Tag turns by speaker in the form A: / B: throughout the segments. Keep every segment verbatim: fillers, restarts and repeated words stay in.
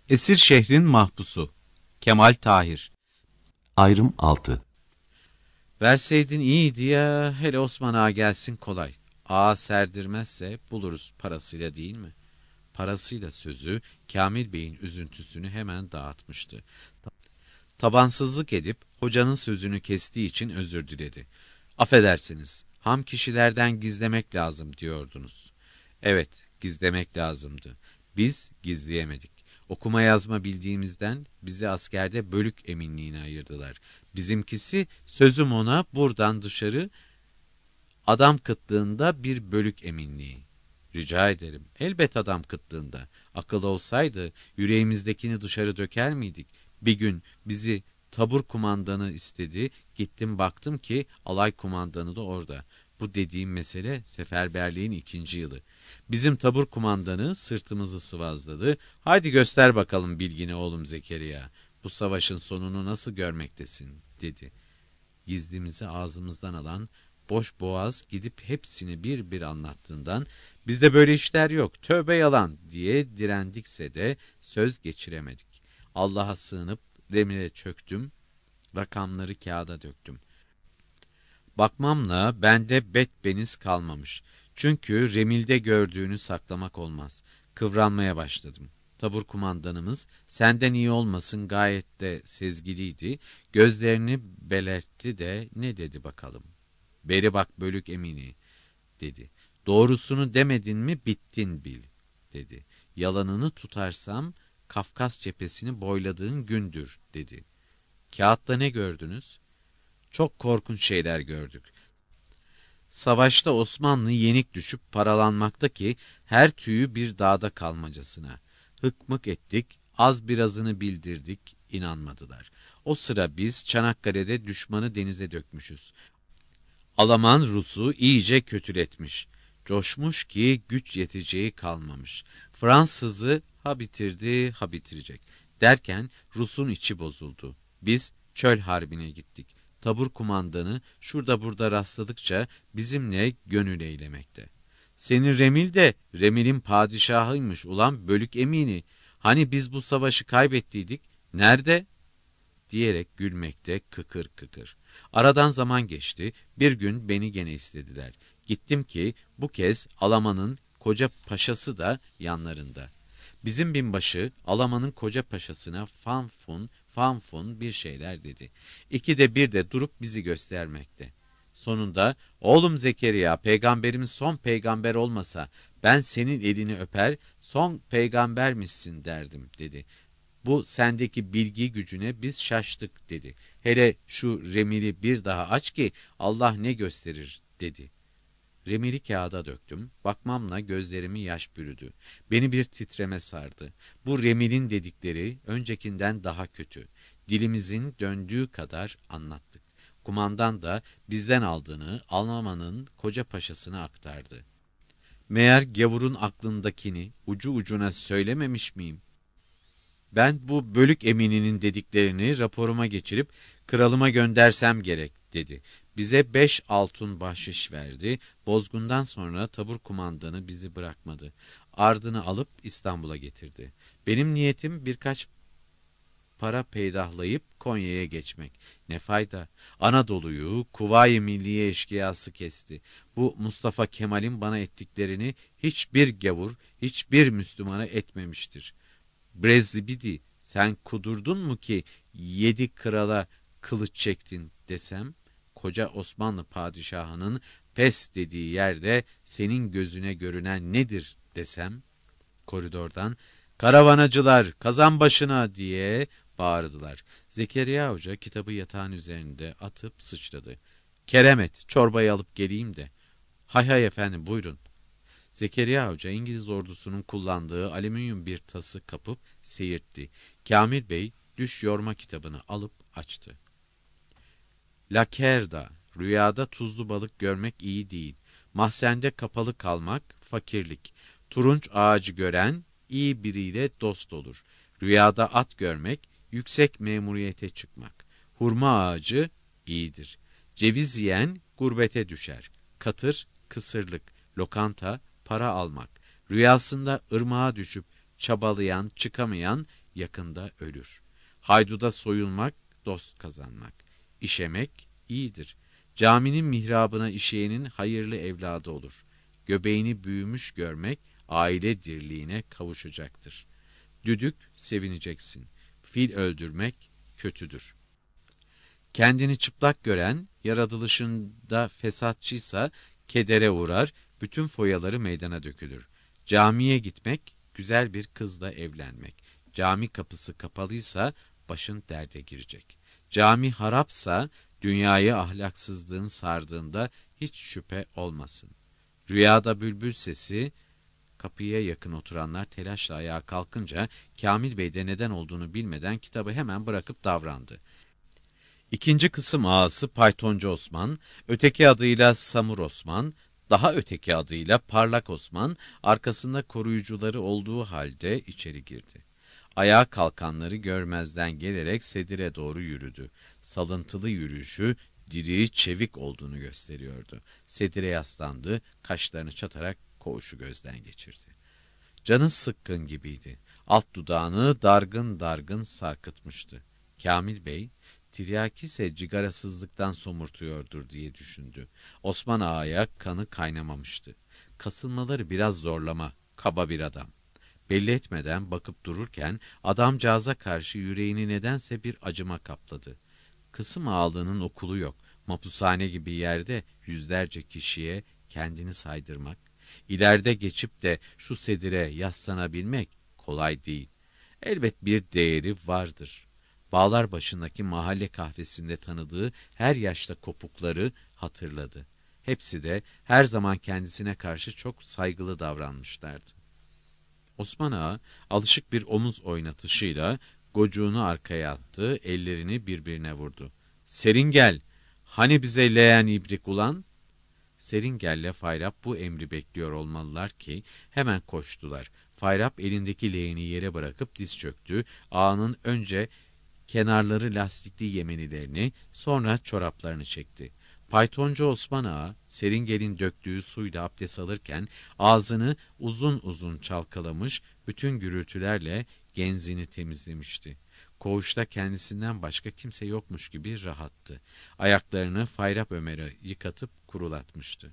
A: Esir şehrin mahpusu. Kemal Tahir.
B: Ayrım altı.
A: Verseydin iyiydi ya, hele Osman Ağa gelsin kolay. Ağa serdirmezse buluruz parasıyla, değil mi? Parasıyla sözü Kamil Bey'in üzüntüsünü hemen dağıtmıştı. Tabansızlık edip hocanın sözünü kestiği için özür diledi. Affedersiniz, ham kişilerden gizlemek lazım diyordunuz. Evet, gizlemek lazımdı. Biz gizleyemedik. Okuma yazma bildiğimizden bizi askerde bölük eminliğine ayırdılar. Bizimkisi sözüm ona buradan dışarı adam kıtlığında bir bölük eminliği. Rica ederim. Elbet adam kıtlığında. Akıl olsaydı yüreğimizdekini dışarı döker miydik? Bir gün bizi tabur kumandanı istedi. Gittim baktım ki alay kumandanı da orada. Bu dediğim mesele seferberliğin ikinci yılı. Bizim tabur kumandanı sırtımızı sıvazladı. Haydi göster bakalım bilgini oğlum Zekeriya. Bu savaşın sonunu nasıl görmektesin, dedi. Gizlimizi ağzımızdan alan boş boğaz gidip hepsini bir bir anlattığından bizde böyle işler yok, tövbe yalan diye direndikse de söz geçiremedik. Allah'a sığınıp remile çöktüm, rakamları kağıda döktüm. Bakmamla bende bet beniz kalmamış. Çünkü remilde gördüğünü saklamak olmaz. Kıvranmaya başladım. Tabur kumandanımız senden iyi olmasın gayet de sezgiliydi. Gözlerini belertti de ne dedi bakalım. Beri bak bölük emini, dedi. Doğrusunu demedin mi bittin bil, dedi. Yalanını tutarsam Kafkas cephesini boyladığın gündür, dedi. Kağıtta ne gördünüz? Çok korkunç şeyler gördük. Savaşta Osmanlı yenik düşüp paralanmakta ki her tüyü bir dağda kalmacasına. Hıkmık ettik, az birazını bildirdik, inanmadılar. O sıra biz Çanakkale'de düşmanı denize dökmüşüz. Alaman Rus'u iyice kötületmiş. Coşmuş ki güç yeteceği kalmamış. Fransız'ı ha bitirdi ha bitirecek. Derken Rus'un içi bozuldu. Biz çöl harbine gittik. Tabur kumandanı şurada burada rastladıkça bizimle gönül eylemekte. Senin Remil de Remil'in padişahıymış ulan bölük emini. Hani biz bu savaşı kaybettiydik? Nerede? Diyerek gülmekte kıkır kıkır. Aradan zaman geçti. Bir gün beni gene istediler. Gittim ki bu kez Alaman'ın koca paşası da yanlarında. Bizim binbaşı Alaman'ın koca paşasına fanfun fanfun bir şeyler dedi. İki de bir de durup bizi göstermekte. Sonunda oğlum Zekeriya peygamberimiz son peygamber olmasa ben senin elini öper son peygambermişsin derdim, dedi. Bu sendeki bilgi gücüne biz şaştık, dedi. Hele şu remili bir daha aç ki Allah ne gösterir, dedi. Remili kağıda döktüm. Bakmamla gözlerimi yaş bürüdü. Beni bir titreme sardı. Bu remilin dedikleri öncekinden daha kötü. Dilimizin döndüğü kadar anlattık. Kumandan da bizden aldığını Alman'ın koca paşasına aktardı. Meğer gavurun aklındakini ucu ucuna söylememiş miyim? Ben bu bölük emininin dediklerini raporuma geçirip kralıma göndersem gerek, dedi. Bize beş altın bahşiş verdi. Bozgundan sonra tabur kumandanı bizi bırakmadı. Ardını alıp İstanbul'a getirdi. Benim niyetim birkaç para peydahlayıp Konya'ya geçmek. Ne fayda? Anadolu'yu Kuvayi Milliye eşkıyası kesti. Bu Mustafa Kemal'in bana ettiklerini hiçbir gavur, hiçbir Müslümana etmemiştir. Brezibidi, sen kudurdun mu ki yedi krala kılıç çektin desem, koca Osmanlı padişahının pes dediği yerde senin gözüne görünen nedir desem, koridordan karavanacılar kazan başına diye bağırdılar. Zekeriya Hoca kitabı yatağın üzerinde atıp sıçradı. Keremet, çorbayı alıp geleyim de. Hay hay efendim, buyurun. Zekeriya Hoca İngiliz ordusunun kullandığı alüminyum bir tası kapıp seyirtti. Kamil Bey düş yorma kitabını alıp açtı. Lakerda, rüyada tuzlu balık görmek iyi değil. Mahzende kapalı kalmak fakirlik. Turunç ağacı gören iyi biriyle dost olur. Rüyada at görmek yüksek memuriyete çıkmak. Hurma ağacı iyidir. Ceviz yiyen gurbete düşer. Katır kısırlık. Lokanta para almak. Rüyasında ırmağa düşüp çabalayan, çıkamayan yakında ölür. Hayduda soyulmak, dost kazanmak. İşemek iyidir. Caminin mihrabına işeyenin hayırlı evladı olur. Göbeğini büyümüş görmek, aile dirliğine kavuşacaktır. Düdük, sevineceksin. Fil öldürmek kötüdür. Kendini çıplak gören, yaratılışında fesatçıysa kedere uğrar, bütün foyaları meydana dökülür. Camiye gitmek, güzel bir kızla evlenmek. Cami kapısı kapalıysa başın derde girecek. Cami harapsa, dünyayı ahlaksızlığın sardığında hiç şüphe olmasın. Rüyada bülbül sesi, kapıya yakın oturanlar telaşla ayağa kalkınca Kamil Bey de neden olduğunu bilmeden kitabı hemen bırakıp davrandı. İkinci kısım ağası Paytoncu Osman, öteki adıyla Samur Osman, daha öteki adıyla Parlak Osman, arkasında koruyucuları olduğu halde içeri girdi. Ayağa kalkanları görmezden gelerek sedire doğru yürüdü. Salıntılı yürüyüşü, diri, çevik olduğunu gösteriyordu. Sedire yaslandı, kaşlarını çatarak koğuşu gözden geçirdi. Canı sıkkın gibiydi. Alt dudağını dargın dargın sarkıtmıştı. Kamil Bey, tiryaki ise cigarasızlıktan somurtuyordur diye düşündü. Osman Ağa'ya kanı kaynamamıştı. Kasılmaları biraz zorlama, kaba bir adam. Belli etmeden bakıp dururken adamcağıza karşı yüreğini nedense bir acıma kapladı. Kısım ağalığının okulu yok. Mapushane gibi yerde yüzlerce kişiye kendini saydırmak, ileride geçip de şu sedire yaslanabilmek kolay değil. Elbet bir değeri vardır. Bağlar başındaki mahalle kahvesinde tanıdığı her yaşta kopukları hatırladı. Hepsi de her zaman kendisine karşı çok saygılı davranmışlardı. Osman Ağa alışık bir omuz oynatışıyla gocuğunu arkaya attı, ellerini birbirine vurdu. "Serin gel, hani bize leğen ibrik ulan?" Seringelle Fayrap bu emri bekliyor olmalılar ki hemen koştular. Fayrap elindeki leğeni yere bırakıp diz çöktü. Ağanın önce kenarları lastikli yemenilerini, sonra çoraplarını çekti. Paytoncu Osman Ağa, Seringel'in döktüğü suyla abdest alırken ağzını uzun uzun çalkalamış, bütün gürültülerle genzini temizlemişti. Koğuşta kendisinden başka kimse yokmuş gibi rahattı. Ayaklarını Fayrap Ömer'e yıkatıp kurulatmıştı.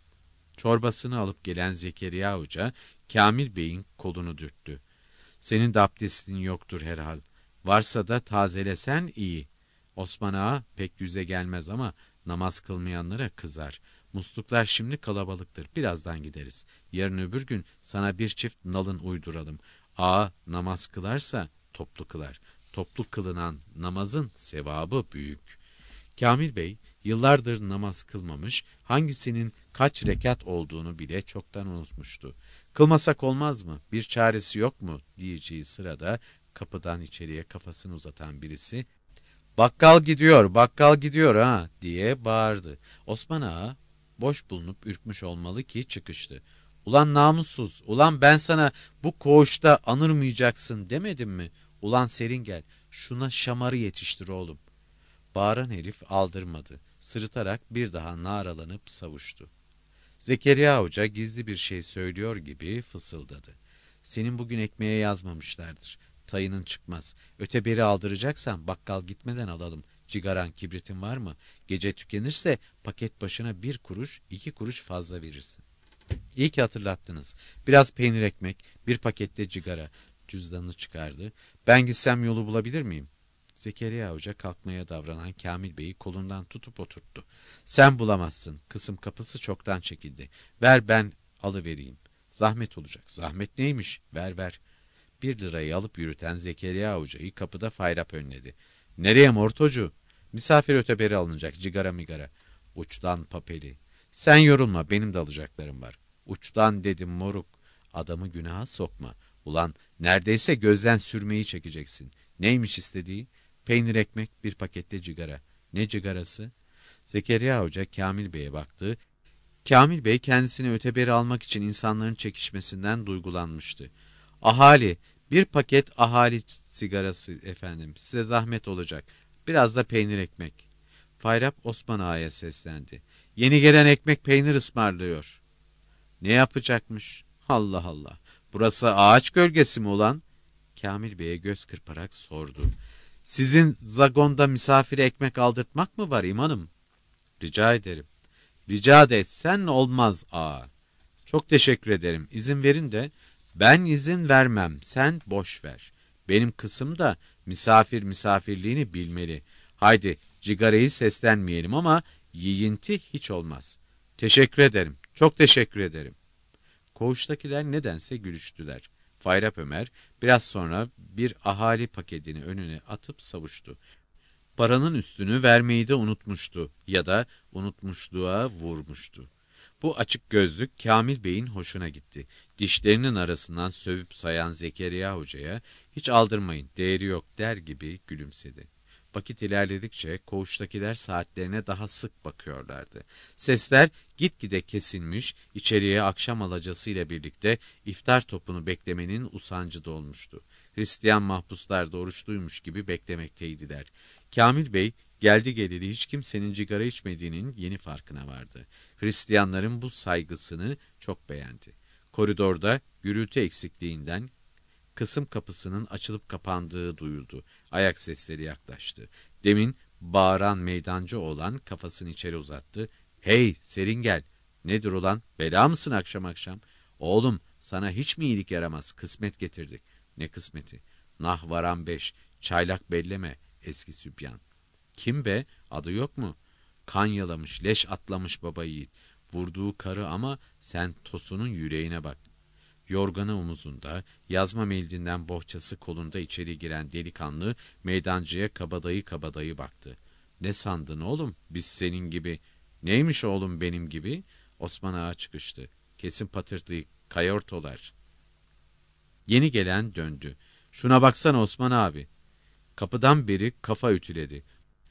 A: Çorbasını alıp gelen Zekeriya Hoca, Kamil Bey'in kolunu dürttü. "Senin de abdestin yoktur herhal. Varsa da tazelesen iyi. Osman Ağa pek yüze gelmez ama namaz kılmayanlara kızar. Musluklar şimdi kalabalıktır. Birazdan gideriz. Yarın öbür gün sana bir çift nalın uyduralım. Ağa namaz kılarsa toplu kılar. Toplu kılınan namazın sevabı büyük." Kamil Bey yıllardır namaz kılmamış, hangisinin kaç rekat olduğunu bile çoktan unutmuştu. "Kılmasak olmaz mı? Bir çaresi yok mu?" diyeceği sırada kapıdan içeriye kafasını uzatan birisi, "Bakkal gidiyor, bakkal gidiyor ha!" diye bağırdı. Osman Ağa boş bulunup ürkmüş olmalı ki çıkıştı. "Ulan namussuz, ulan ben sana bu koğuşta anırmayacaksın demedim mi? Ulan Seringel, şuna şamarı yetiştir oğlum." Bağıran herif aldırmadı. Sırıtarak bir daha naralanıp savuştu. Zekeriya Hoca gizli bir şey söylüyor gibi fısıldadı. "Senin bugün ekmeğe yazmamışlardır. Tayının çıkmaz. Öteberi aldıracaksan bakkal gitmeden alalım. Cigaran, kibritin var mı? Gece tükenirse paket başına bir kuruş, iki kuruş fazla verirsin." "İyi ki hatırlattınız. Biraz peynir ekmek, bir pakette cigara." Cüzdanını çıkardı. "Ben gitsem yolu bulabilir miyim?" Zekeriya Hoca kalkmaya davranan Kamil Bey'i kolundan tutup oturttu. "Sen bulamazsın. Kısım kapısı çoktan çekildi. Ver ben alıvereyim. Zahmet olacak." "Zahmet neymiş? Ver ver." Bir lirayı alıp yürüten Zekeriya Hoca'yı kapıda Fayrap önledi. "Nereye mortocu?" "Misafir öteberi alınacak, cigara migara." "Uçtan papeli." "Sen yorulma, benim de alacaklarım var." "Uçtan dedim moruk." "Adamı günaha sokma. Ulan neredeyse gözden sürmeyi çekeceksin." "Neymiş istediği?" "Peynir ekmek, bir pakette cigara." "Ne cigarası?" Zekeriya Hoca Kamil Bey'e baktı. Kamil Bey kendisini öteberi almak için insanların çekişmesinden duygulanmıştı. "Ahali, bir paket ahali sigarası efendim, size zahmet olacak. Biraz da peynir ekmek." Fayrap Osman Ağa'ya seslendi. "Yeni gelen ekmek peynir ısmarlıyor." "Ne yapacakmış? Allah Allah, burası ağaç gölgesi mi ulan?" Kamil Bey'e göz kırparak sordu. Sizin zagonda misafire ekmek aldırtmak mı var imanım? Rica ederim. Rica da etsen olmaz ağa. Çok teşekkür ederim. İzin verin de. Ben izin vermem. Sen boş ver. Benim kısım da misafir misafirliğini bilmeli. Haydi cigarayı seslenmeyelim ama yiyinti hiç olmaz. Teşekkür ederim. Çok teşekkür ederim. Koğuştakiler nedense gülüştüler. Fayrap Ömer biraz sonra bir ahali paketini önüne atıp savuştu. Paranın üstünü vermeyi de unutmuştu ya da unutmuşluğa vurmuştu. Bu açık gözlük Kamil Bey'in hoşuna gitti. Dişlerinin arasından sövüp sayan Zekeriya Hoca'ya hiç aldırmayın, değeri yok der gibi gülümsedi. Vakit ilerledikçe koğuştakiler saatlerine daha sık bakıyorlardı. Sesler gitgide kesilmiş, içeriye akşam alacasıyla birlikte iftar topunu beklemenin usancı dolmuştu. Hristiyan mahpuslar da oruçluymuş gibi beklemekteydiler. Kamil Bey geldi geleli hiç kimsenin cigara içmediğinin yeni farkına vardı. Hristiyanların bu saygısını çok beğendi. Koridorda gürültü eksikliğinden kısım kapısının açılıp kapandığı duyuldu. Ayak sesleri yaklaştı. Demin bağıran meydancı oğlan kafasını içeri uzattı. Hey serin gel. Nedir ulan? Bela mısın akşam akşam? Oğlum sana hiç mi iyilik yaramaz? Kısmet getirdik. Ne kısmeti? Nah varan beş. Çaylak belleme. Eski sübyan. Kim be? Adı yok mu? Kan yalamış, leş atlamış baba yiğit. Vurduğu karı ama sen Tosun'un yüreğine bak. Yorganı omuzunda, yazma meldinden bohçası kolunda içeri giren delikanlı meydancıya kabadayı kabadayı baktı. Ne sandın oğlum biz senin gibi? Neymiş oğlum benim gibi? Osman Ağa çıkıştı. Kesin patırtıyı kayortolar. Yeni gelen döndü. Şuna baksana Osman abi. Kapıdan biri kafa ütüledi.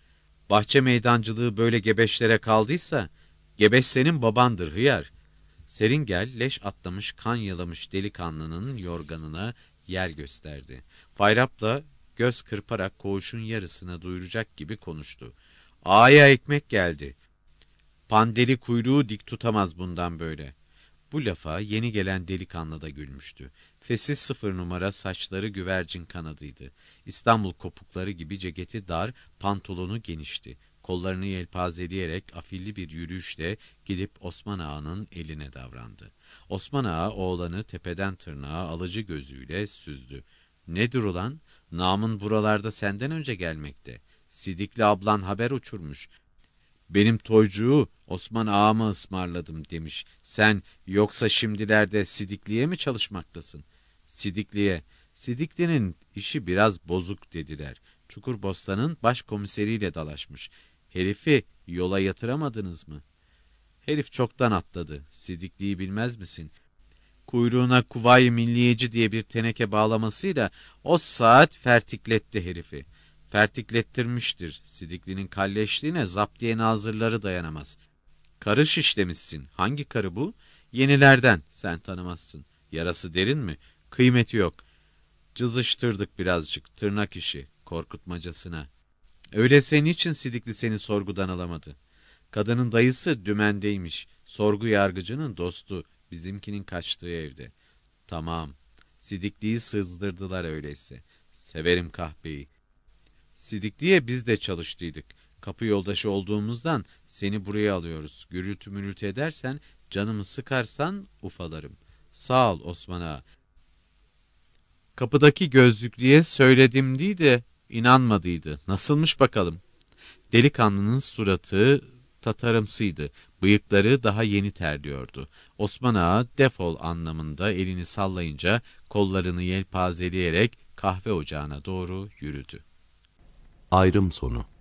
A: Bahçe meydancılığı böyle gebeşlere kaldıysa, gebeş senin babandır hıyar. Seringel leş atlamış kan yalamış delikanlının yorganına yer gösterdi. Fayrap'la göz kırparak koğuşun yarısına duyuracak gibi konuştu. Ağaya ekmek geldi. Pandeli kuyruğu dik tutamaz bundan böyle. Bu lafa yeni gelen delikanlı da gülmüştü. Fesi sıfır numara saçları güvercin kanadıydı. İstanbul kopukları gibi ceketi dar, pantolonu genişti. Kollarını yelpazeleyerek afilli bir yürüyüşle gidip Osman Ağa'nın eline davrandı. Osman Ağa oğlanı tepeden tırnağa alıcı gözüyle süzdü. Nedir ulan? Namın buralarda senden önce gelmekte. Sidikli ablan haber uçurmuş. Benim toycuğu Osman Ağa'ma ısmarladım demiş. Sen yoksa şimdilerde Sidikli'ye mi çalışmaktasın? Sidikli'ye. Sidikli'nin işi biraz bozuk dediler. Çukurbostan'ın başkomiseriyle dalaşmış. Herifi yola yatıramadınız mı? Herif çoktan atladı. Sidikli'yi bilmez misin? Kuyruğuna Kuvayi Milliyeci diye bir teneke bağlamasıyla o saat fertikletti herifi. Fertiklettirmiştir. Sidikli'nin kalleşliğine zaptiye nazırları dayanamaz. Karı şişlemişsin. Hangi karı bu? Yenilerden. Sen tanımazsın. Yarası derin mi? Kıymeti yok. Cızıştırdık birazcık. Tırnak işi. Korkutmacasına. Öyleyse niçin Sidikli seni sorgudan alamadı? Kadının dayısı dümendeymiş. Sorgu yargıcının dostu. Bizimkinin kaçtığı evde. Tamam. Sidikli'yi sızdırdılar öyleyse. Severim kahpeyi. Sidikli'ye biz de çalıştıydık. Kapı yoldaşı olduğumuzdan seni buraya alıyoruz. Gürültü mürültü edersen, canımı sıkarsan ufalarım. Sağ ol Osman Ağa. Kapıdaki gözlüklüye söyledim diye de inanmadıydı. Nasılmış bakalım? Delikanlının suratı tatarımsıydı. Bıyıkları daha yeni terliyordu. Osman Ağa defol anlamında elini sallayınca kollarını yelpazeleyerek kahve ocağına doğru yürüdü.
B: Ayrım sonu.